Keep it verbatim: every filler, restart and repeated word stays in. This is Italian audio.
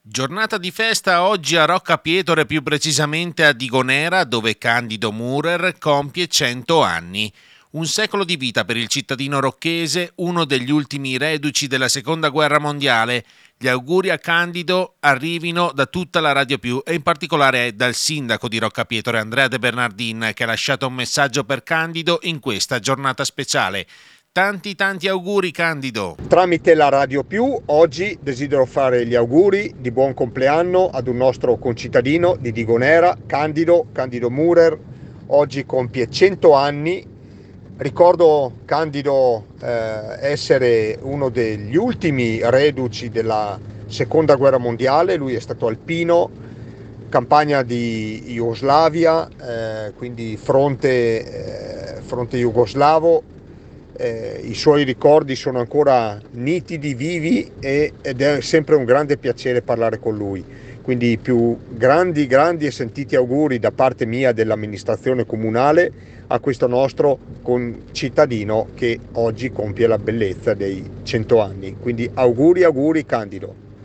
Giornata di festa oggi a Rocca Pietore, più precisamente a Digonera, dove Candido Murer compie cento anni. Un secolo di vita per il cittadino rocchese, uno degli ultimi reduci della Seconda Guerra Mondiale. Gli auguri a Candido arrivino da tutta la Radio Più e in particolare dal sindaco di Rocca Pietore, Andrea De Bernardin, che ha lasciato un messaggio per Candido in questa giornata speciale. Tanti tanti auguri Candido! Tramite la Radio Più oggi desidero fare gli auguri di buon compleanno ad un nostro concittadino di Digonera, Candido, Candido Murer. Oggi compie cento anni. Ricordo Candido eh, essere uno degli ultimi reduci della Seconda Guerra Mondiale. Lui è stato alpino, campagna di Jugoslavia, eh, quindi fronte, eh, fronte jugoslavo. Eh, I suoi ricordi sono ancora nitidi, vivi e, ed è sempre un grande piacere parlare con lui. Quindi i più grandi, grandi e sentiti auguri da parte mia dell'amministrazione comunale a questo nostro concittadino che oggi compie la bellezza dei cento anni. Quindi auguri, auguri Candido.